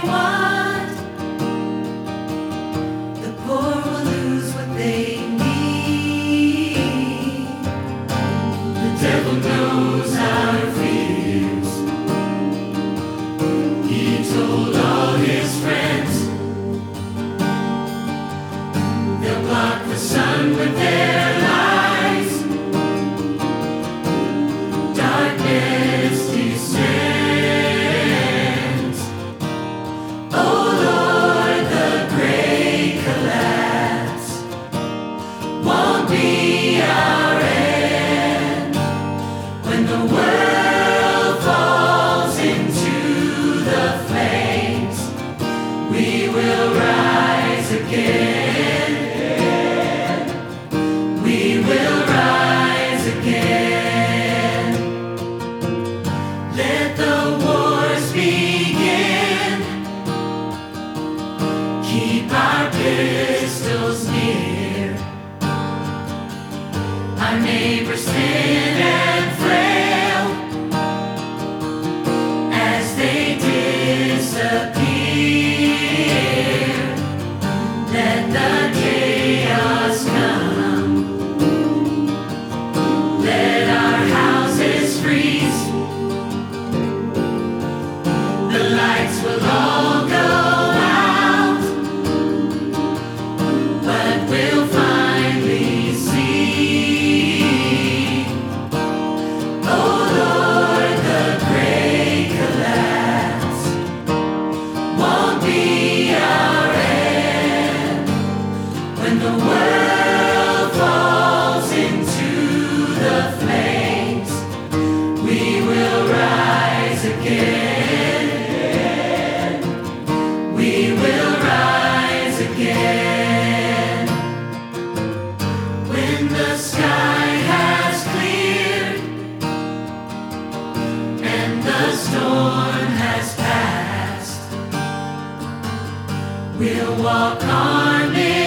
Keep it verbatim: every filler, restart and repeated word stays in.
want. The poor will lose what they need. The devil knows our fears. He told all his friends they'll block the sun with their lies. Darkness descends. Oh Lord, the great collapse won't be our end. When the world falls into the flames, we will rise again. We will rise again. Let the wars begin. Keep our pistols near. Our neighbors thin and frail as they disappear. Let the chaos come. Let our houses freeze. The lights will all go out, but we'll finally see. Oh Lord, the great collapse won't be our end. When the world falls into the flames, we will rise again. We will rise again. When the sky has cleared and the storm has passed, we'll walk arm in